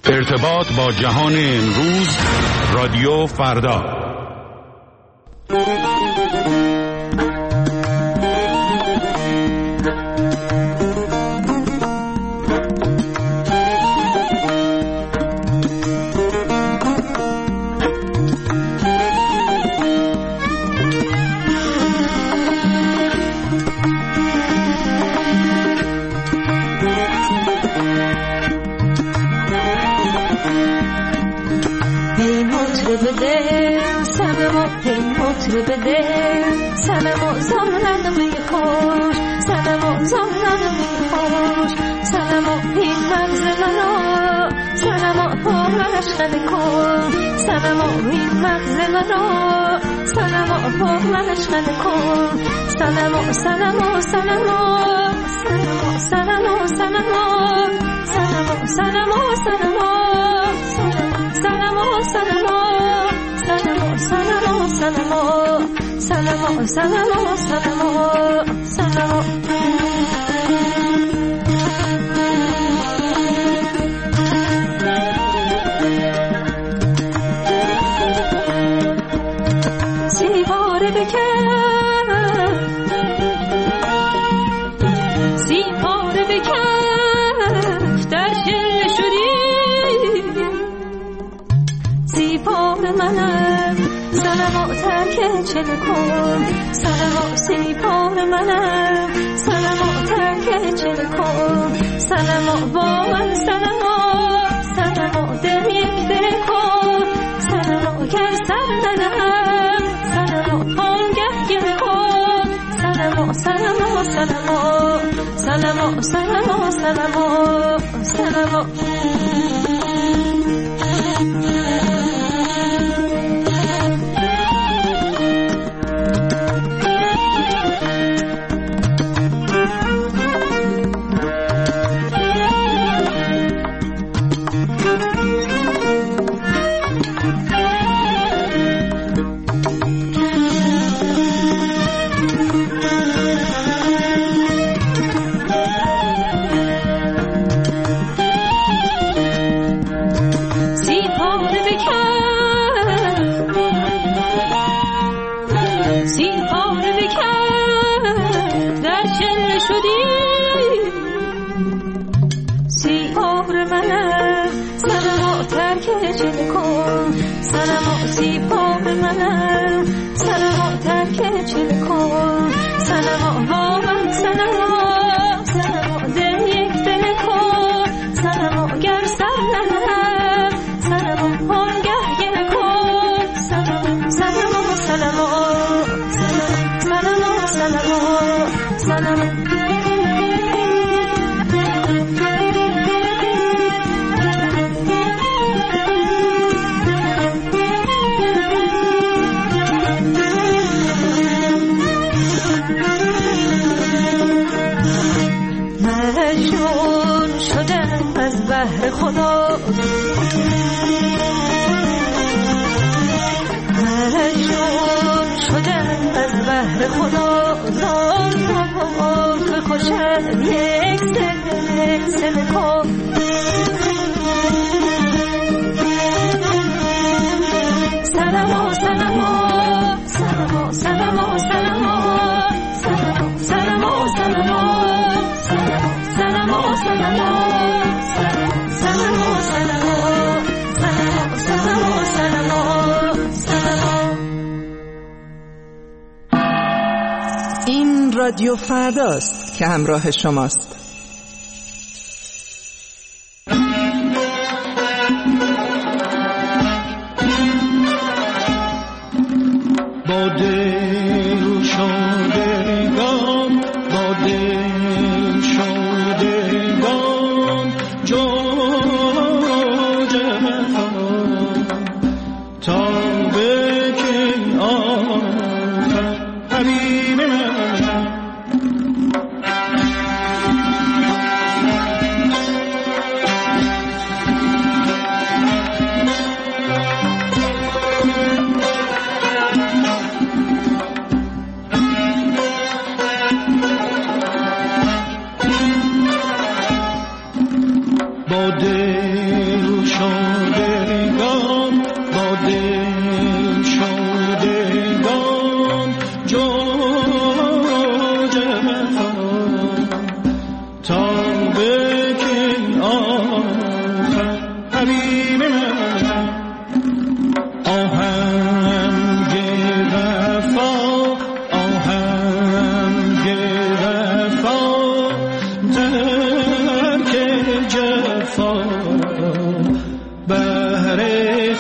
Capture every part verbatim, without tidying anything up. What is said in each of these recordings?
ارتباط با جهان امروز، رادیو فردا. این رادیو فرداست که همراه شماست. با دل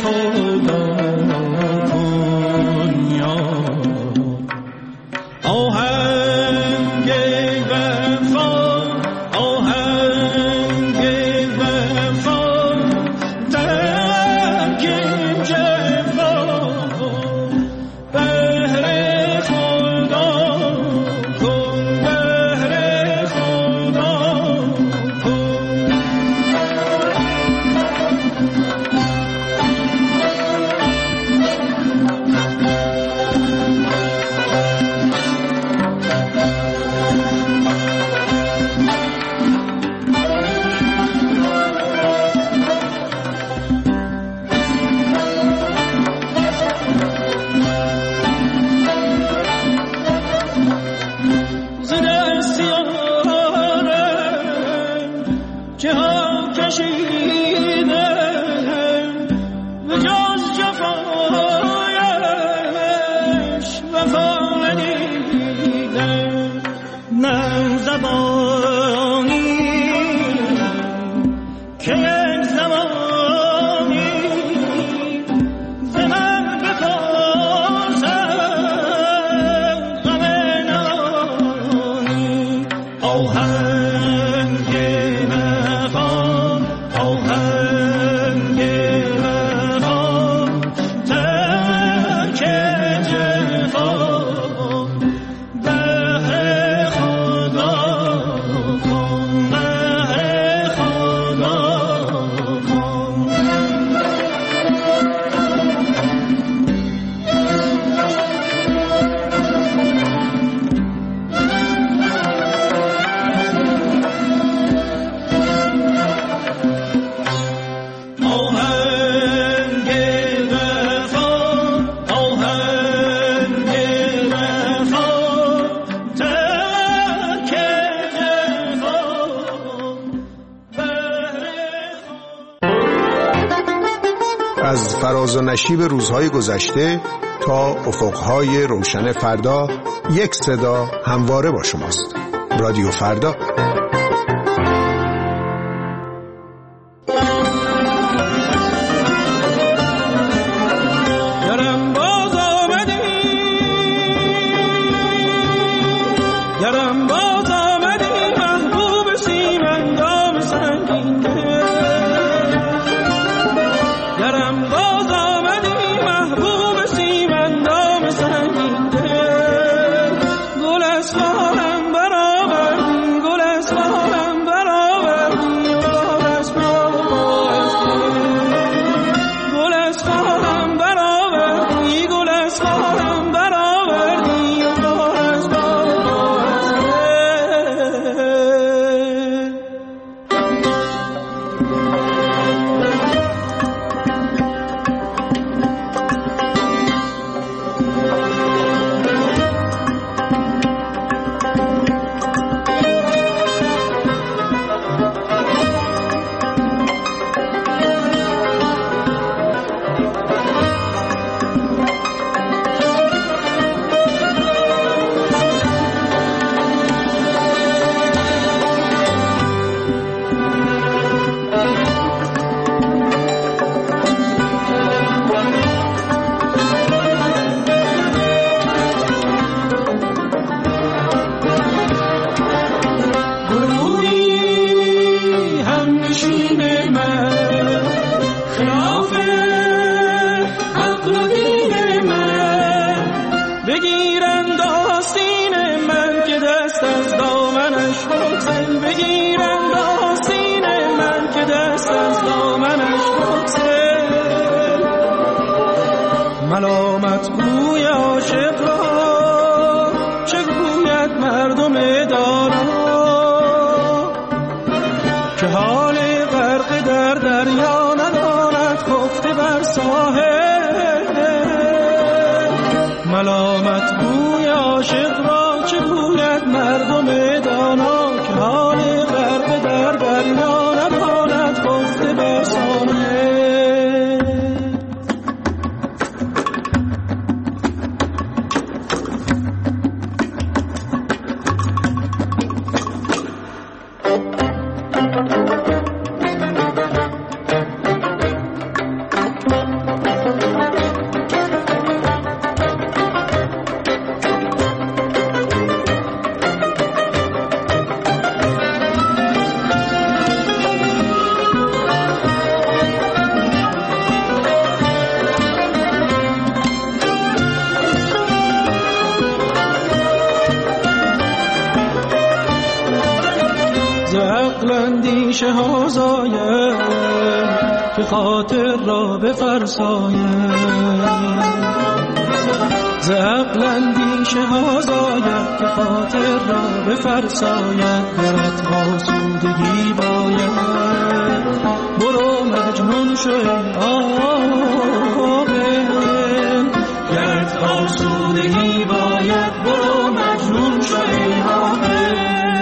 از فراز و نشیب روزهای گذشته تا افقهای روشن فردا، یک صدا همواره با شماست. رادیو فردا. ملامت گوی عاشق را چه گوید مردم دانا که حال غرق در دریا نداند خفته بر ساحل. ملامت گوی عاشق را چه گوید مردم دانا که حال غرق در دریا نداند خفته بر ساحل. اندیشه ها زاید که خاطر را بفرساید، ز عقل اندیشه ها زاید که خاطر را بفرساید. گرت آسودگی باید برو مجنون شو عاقل، گرت آسودگی باید برو مجنون شو عاقل.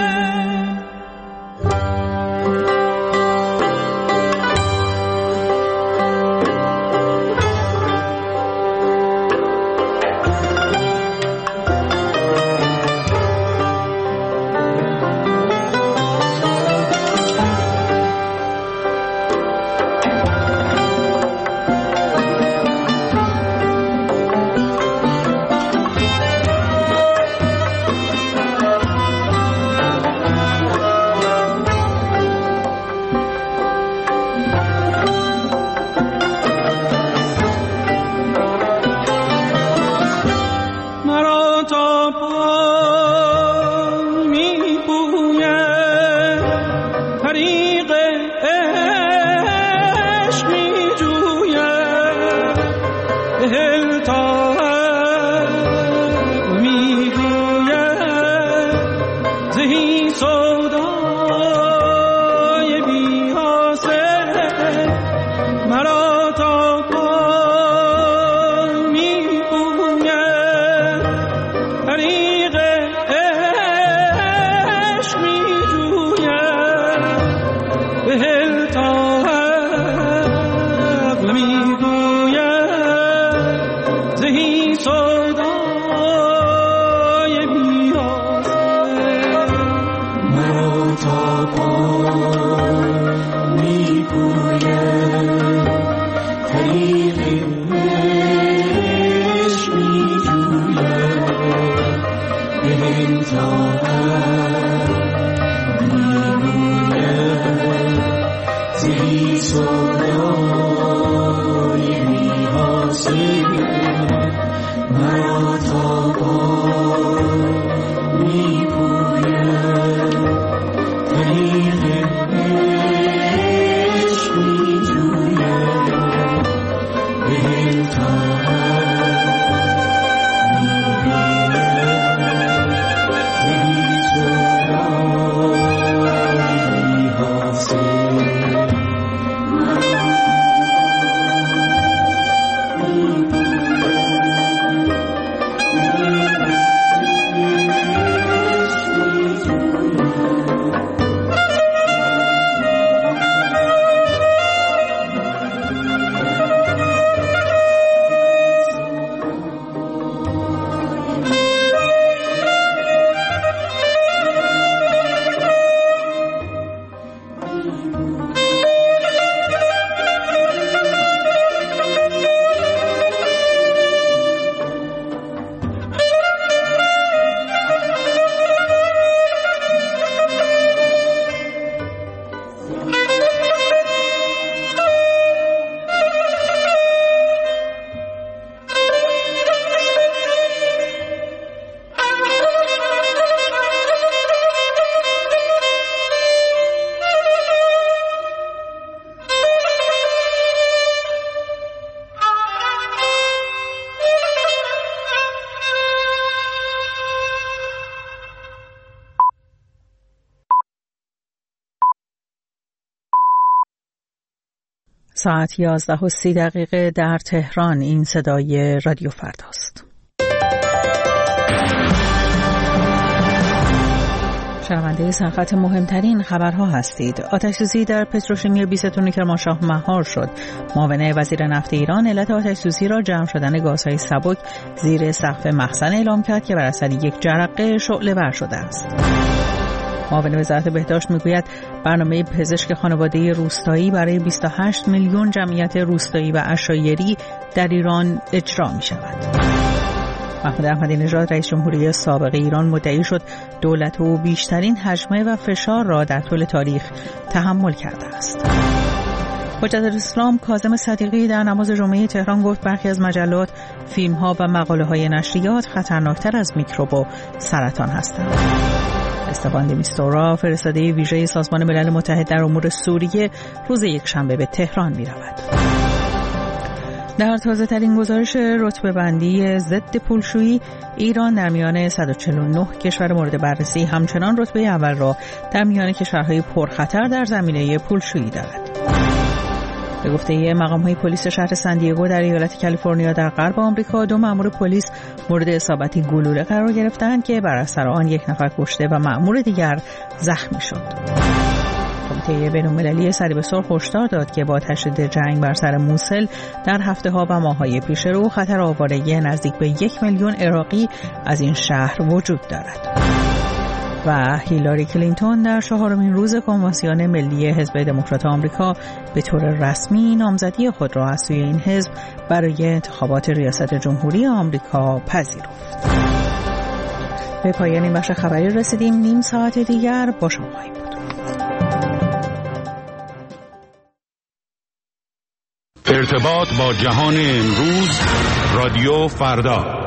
ساعت یازده و سی دقیقه در تهران. این صدای رادیو فرداست. شنونده سرخط مهمترین خبرها هستید. آتش‌سوزی در پتروشیمی بیستون کرمانشاه مهار شد. معاون وزیر نفت ایران علت آتش‌سوزی را جمع شدن گازهای سبک زیر سقف مخزن اعلام کرد که بر اثر یک جرقه شعله‌ور شده است. معاون وزارت بهداشت میگوید برنامه پزشک خانواده روستایی برای بیست و هشت میلیون جمعیت روستایی و عشایری در ایران اجرا می شود. محمود احمدی نژاد رئیس جمهوری سابق ایران مدعی شد دولت او بیشترین حجمه و فشار را در طول تاریخ تحمل کرده است. حجت الاسلام کاظم صدیقی در نماز جمعه تهران گفت برخی از مجلات، فیلم‌ها و مقاله‌های نشریات خطرناکتر از میکروب و سرطان هستند. استفان د میستورا فرستاده ویژه سازمان ملل متحد در امور سوریه روز یکشنبه به تهران می رود. در تازه ترین گزارش رتبه بندی ضد پولشویی، ایران در میان صد و چهل و نه کشور مورد بررسی همچنان رتبه اول را در میان کشورهای پرخطر در زمینه پولشویی دارد. به گفته مقام‌های پلیس شهر سندیگو در ایالت کالیفرنیا در غرب آمریکا، دو مأمور پلیس مورد اصابت گلوله قرار گرفتند که بر اثر آن یک نفر کشته و مأمور دیگر زخمی شد. کمیته بین‌المللی صلیب سرخ هشدار داد که با تشدید جنگ بر سر موسل در هفته‌ها و ماه‌های پیش رو خطر آوارگی نزدیک به یک میلیون عراقی از این شهر وجود دارد. و هیلاری کلینتون در چهارمین روز کنوانسیون ملی حزب دموکرات آمریکا به طور رسمی نامزدی خود را از سوی این حزب برای انتخابات ریاست جمهوری آمریکا پذیرفت. به پایان این بخش خبری رسیدیم. نیم ساعت دیگر با شما خواهیم بود. ارتباط با جهان امروز، رادیو فردا.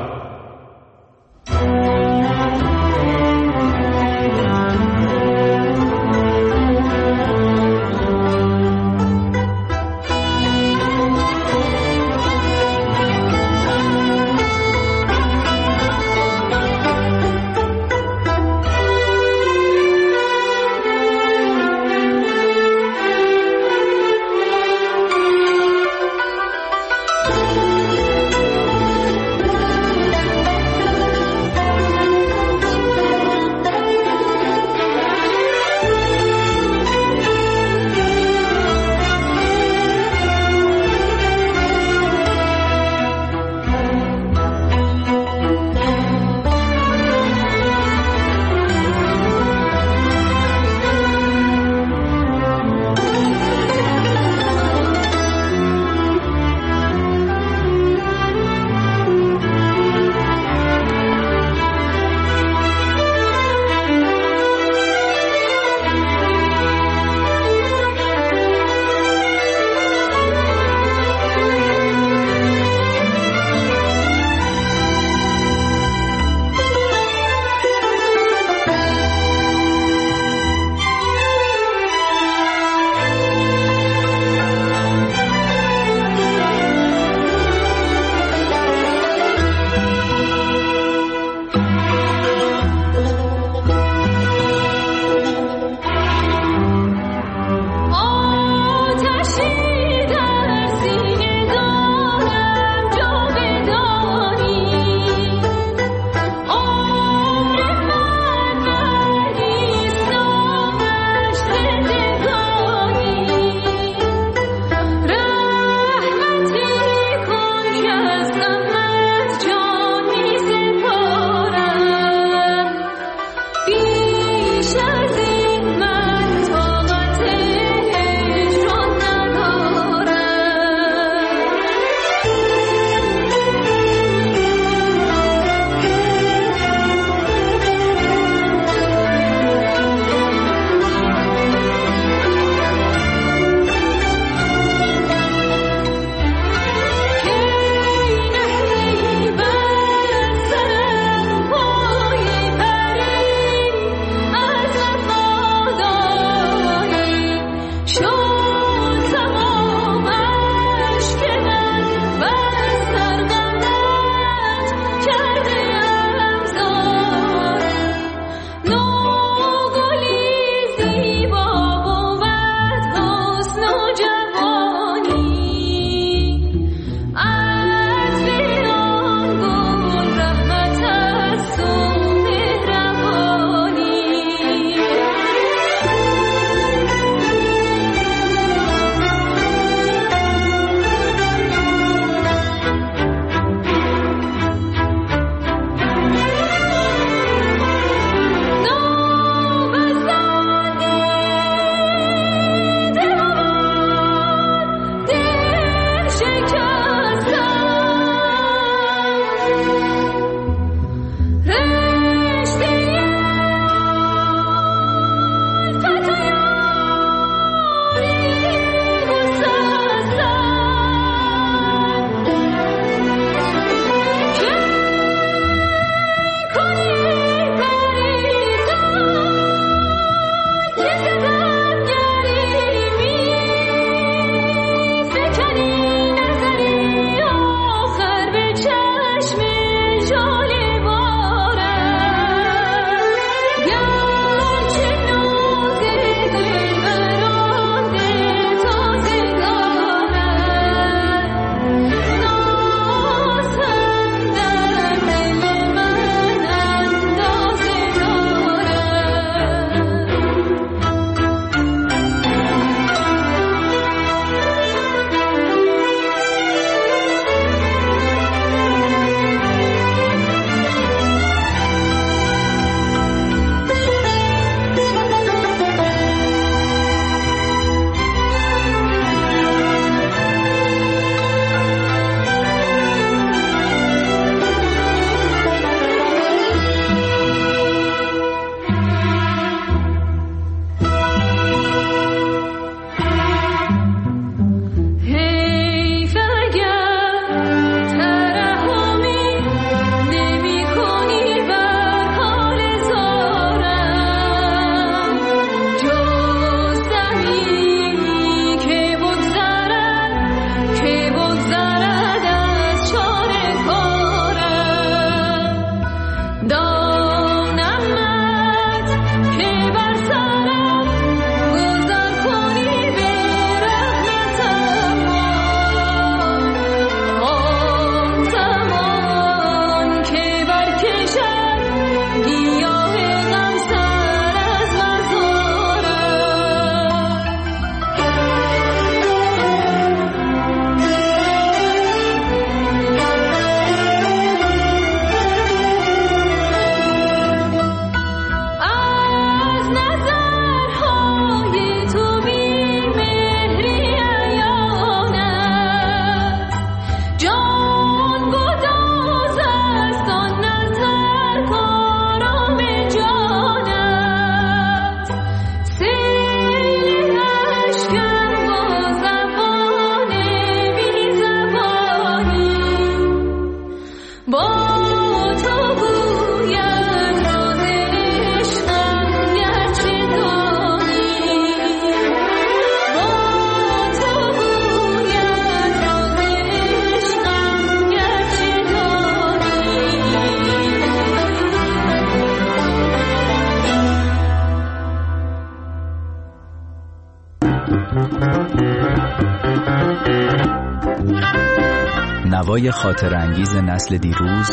نوای خاطر انگیز نسل دیروز،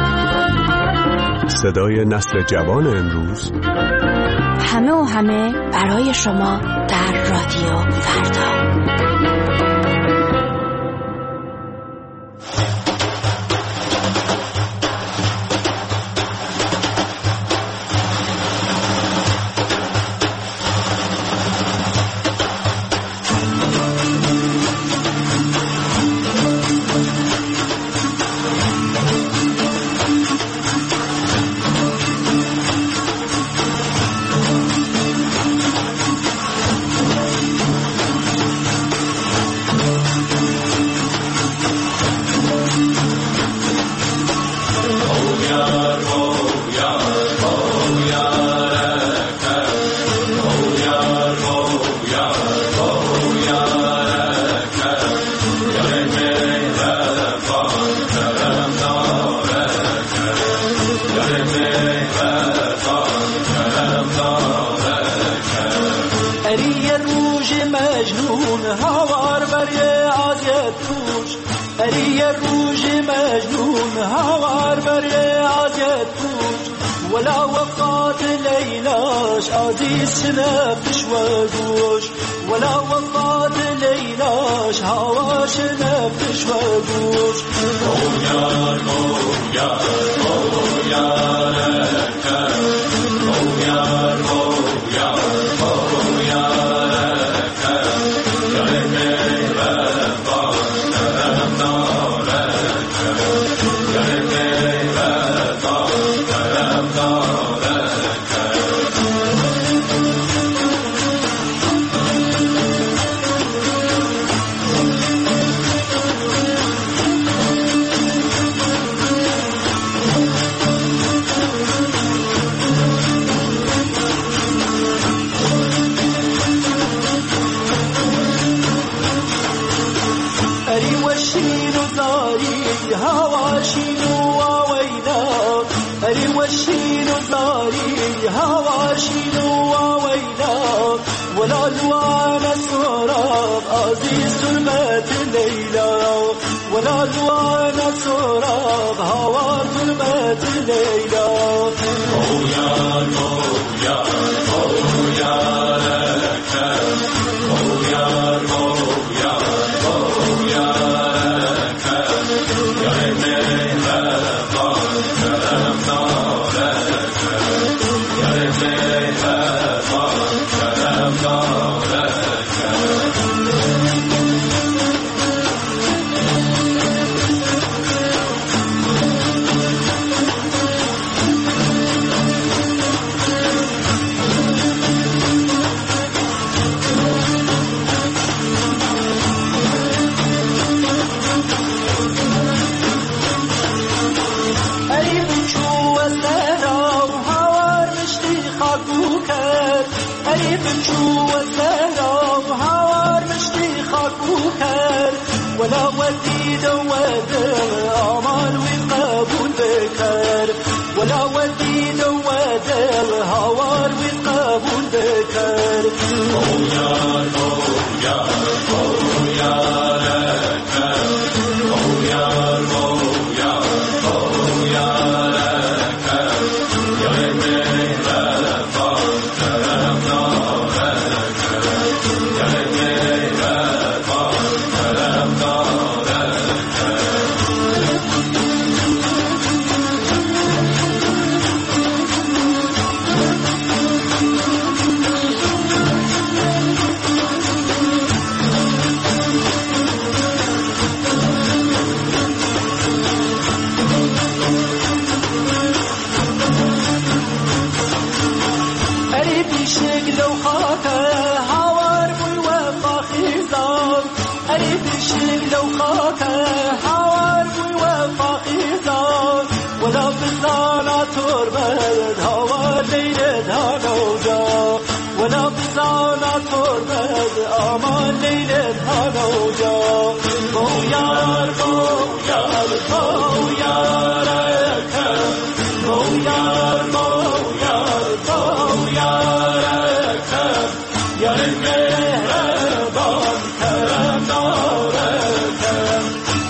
صدای نسل جوان امروز، همه و همه برای شما در رادیو فردا. ولا وقات ليلاش عزيز شنفش وجوش ولا وقات ليلاش هوا شنفش وجوش خويا خويا خويا لك خويا خويا خويا لك يا ربي ربا كرم دارك يا ربي ربا كرم دارك أري وشين زاري هوا شينو ووينا أري وشين زاري هوا شينو ووينا ولا لوانا سراب عزيز ظلمة الليلة ولا لوانا سراب هوا ظلمة الليلة خويا خويا خويا لك خويا خويا خويا لك يا ربي ربا كرم دارك يا ربي ربا كرم دارك ولا وديد ودر أمان وقبول بكر ولا وديد ودر هوار وقبول بكر خويا خويا خويا لك خويا خويا خويا لك يا ربي ربا كرم دارك يا ربي ربا كرم دارك قريب يشق لو خاطر هوار بالوفا خزان قريب يشق لو خاطر هوار بالوفا خزان ولا بزانا تربد هوار ليلة هنوجا ولا بزانا تربد أمان ليلة هنوجا خويا خويا خويا لك خويا خويا خويا لك يا المهربان كرم دارك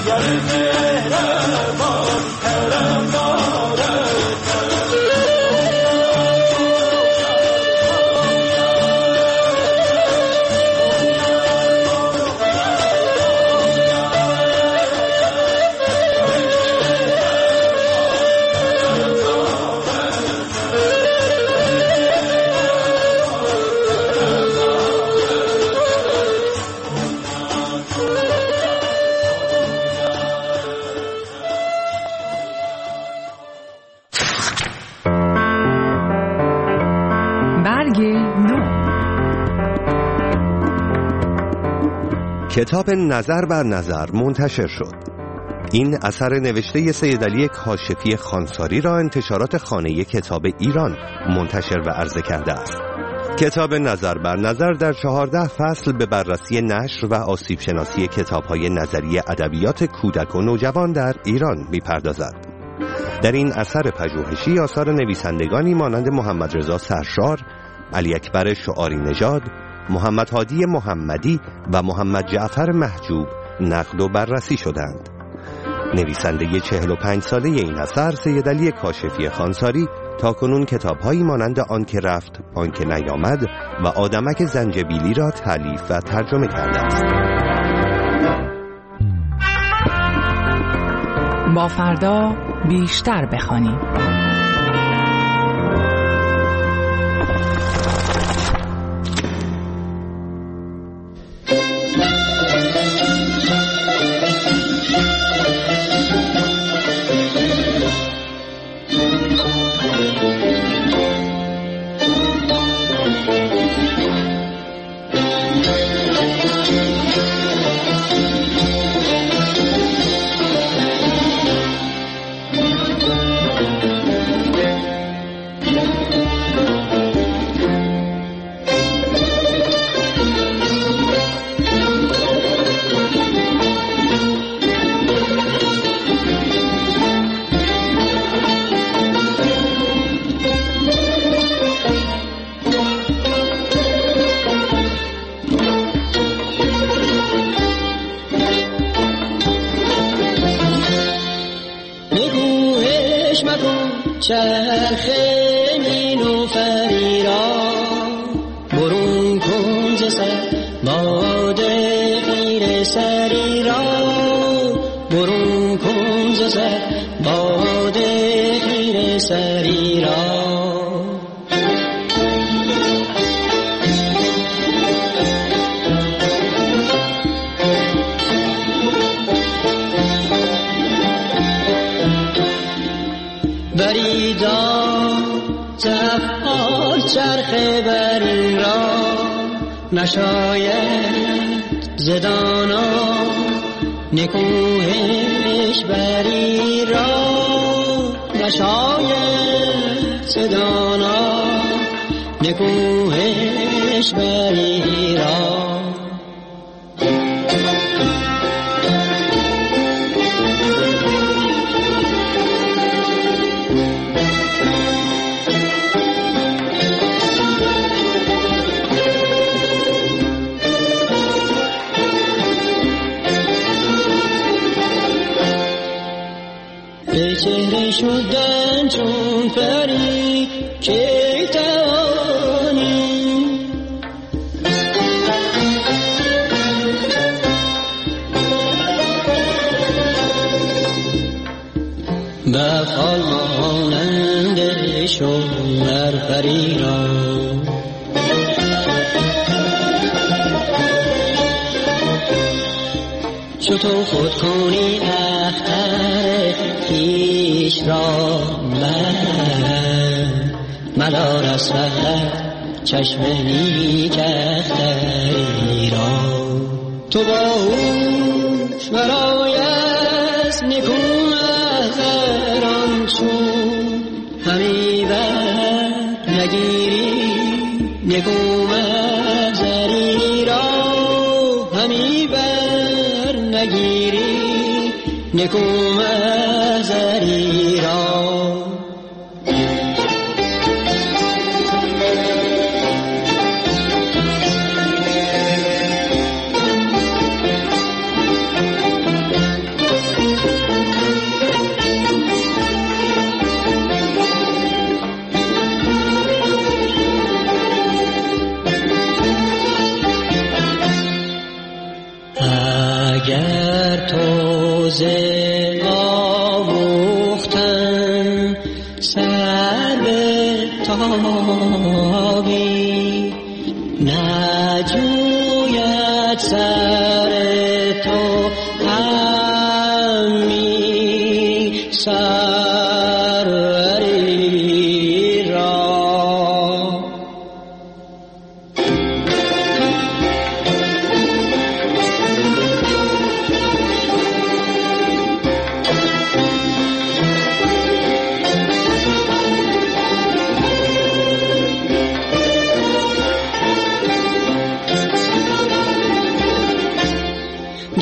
کتاب نظر بر نظر منتشر شد. این اثر نوشته سید علی کاشفی خانساری را انتشارات خانه کتاب ایران منتشر و عرضه کرده است. کتاب نظر بر نظر در چهارده فصل به بررسی نشر و آسیب شناسی کتاب‌های نظری ادبیات کودک و نوجوان در ایران می‌پردازد. در این اثر پژوهشی آثار نویسندگانی مانند محمد رضا سرشار، علی اکبر شعاری نژاد، محمد هادی محمدی و محمد جعفر محجوب نقد و بررسی شدند. نویسنده چهل و پنج ساله این اثر سید علی کاشفی خانساری تاکنون کتاب‌هایی مانند آن که رفت، آن که نیامد و آدمک زنجبیلی را تالیف و ترجمه کرده است. با فردا بیشتر بخوانیم. چرخ نیلوفری را برون کن ز سر، باد غیر سری را برون کن ز سر، باد غیر سری را. بریدا تفعال چرخ برین را نشاید زدانا، نکوهش بری را نشاید زدانا، نکوهش بری را. به چهره شدن چون پری که توانی، بفعال مانند شمر پری را. چو تو خود کنی اختر پیش را من مدار از فقط چشم نیک اختری را. تو با هوش برای از نکو محضران چون همی بر نگیری نکو محضری را، همی بر نگیری نکو محضری را. اگر تو ز آموختن سر به تابی، نجوید سر تو همی سروری را.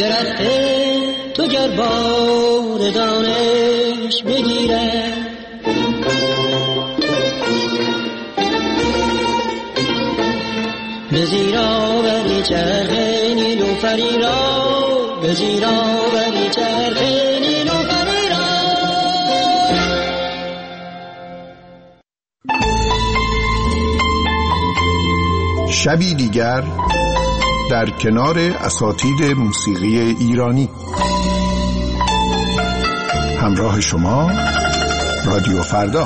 درخت تو گر بار دانش بگیرد به زیرا بری چرخ نیلوفری را به زیرا بری چرخ نیلوفری را. شبی دیگر در کنار اساتید موسیقی ایرانی. همراه شما رادیو فردا.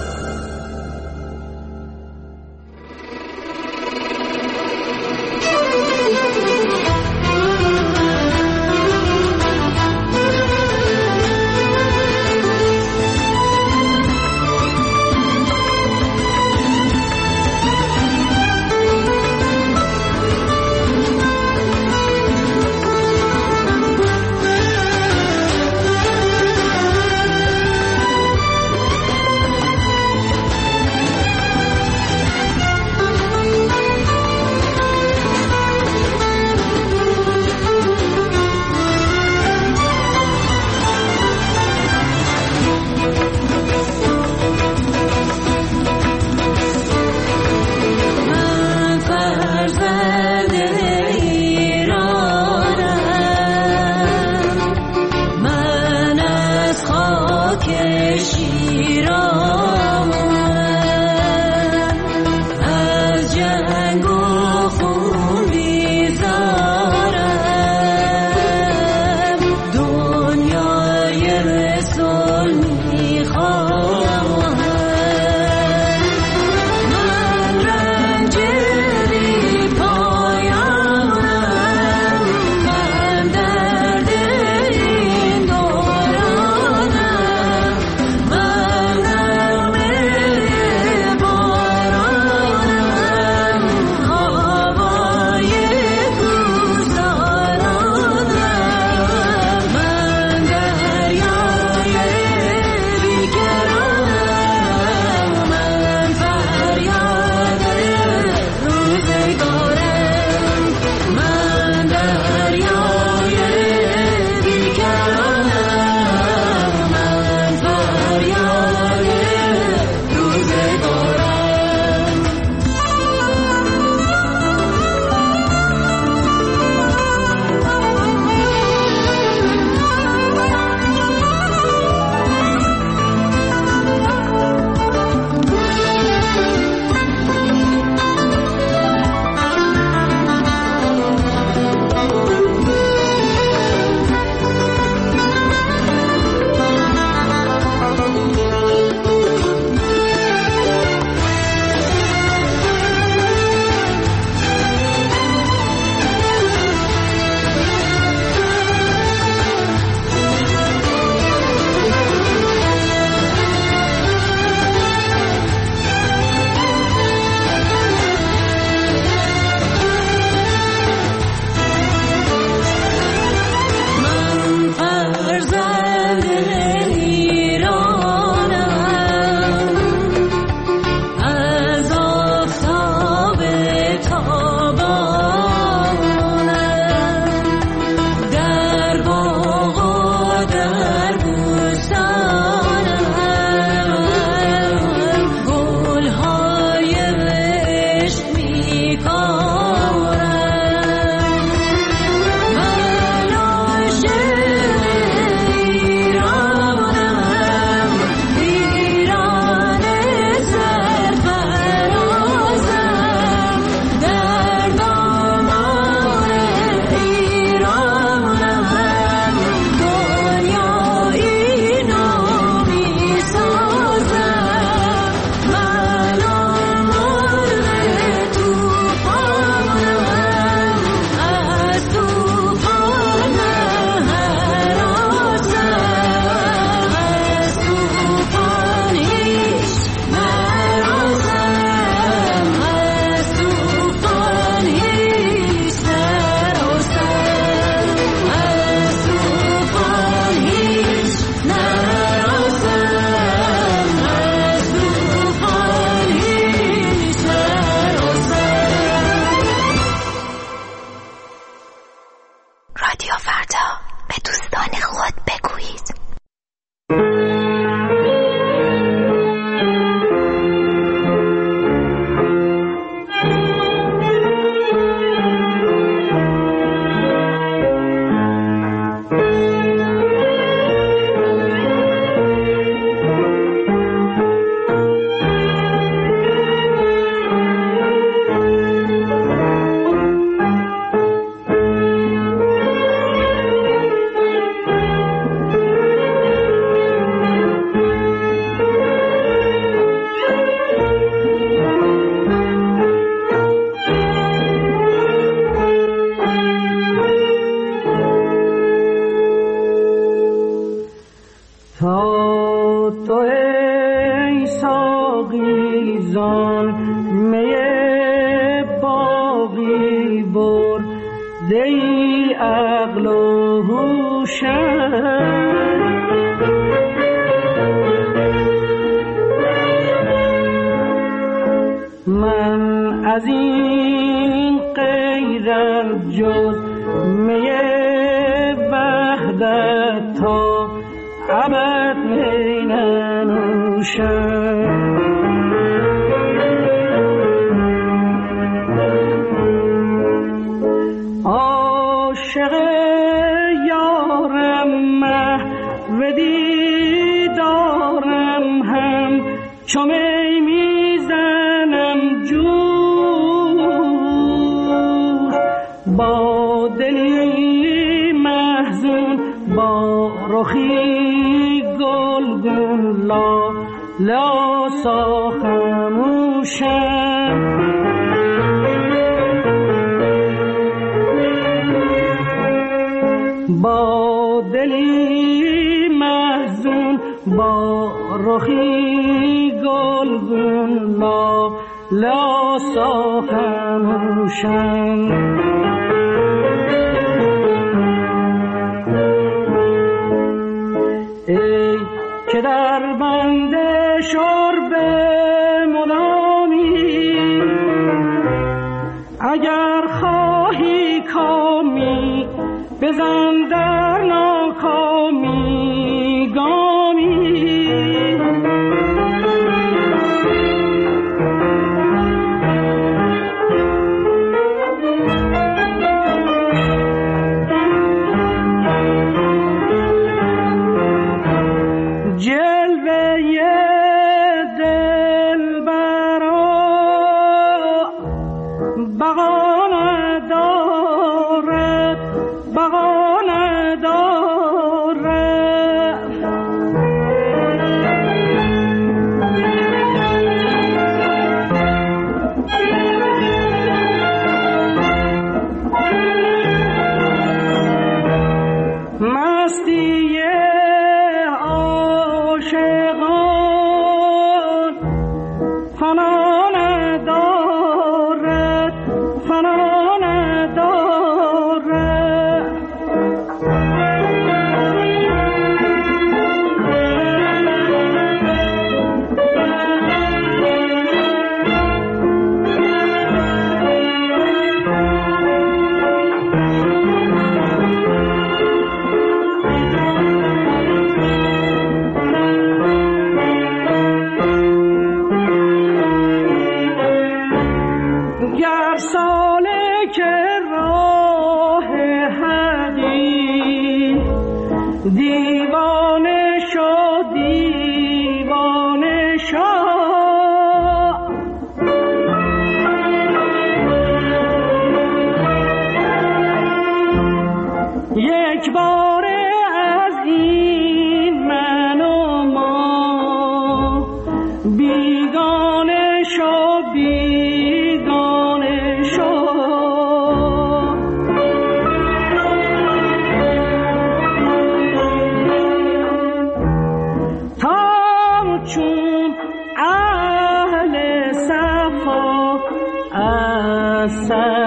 تا تو ای ساقی زان می باقی بر دی عقل و هوشم من از این غیرم جز می وحدت تا ابد می ننوشم عاشق یارم محو دیدارم هم چو می میزنم جوش با دلی محزون با رخی گلگون لا لا سا خموشم با دلی محزون با رخی گلگون لا لا سا خموشم ای که در بند شرب مدامی اگر خواهی کامی بزن در ناکامی گامی جلوه دل برا بقا ندارد بقا ندارد مستی عاشقان فنا ندارد فنا ندارد گر سالک راه حقی دیوانه شو دیوانه شو یک بار از این من و ما بیگانه شو بیگانه شو تا چون اهل صفا از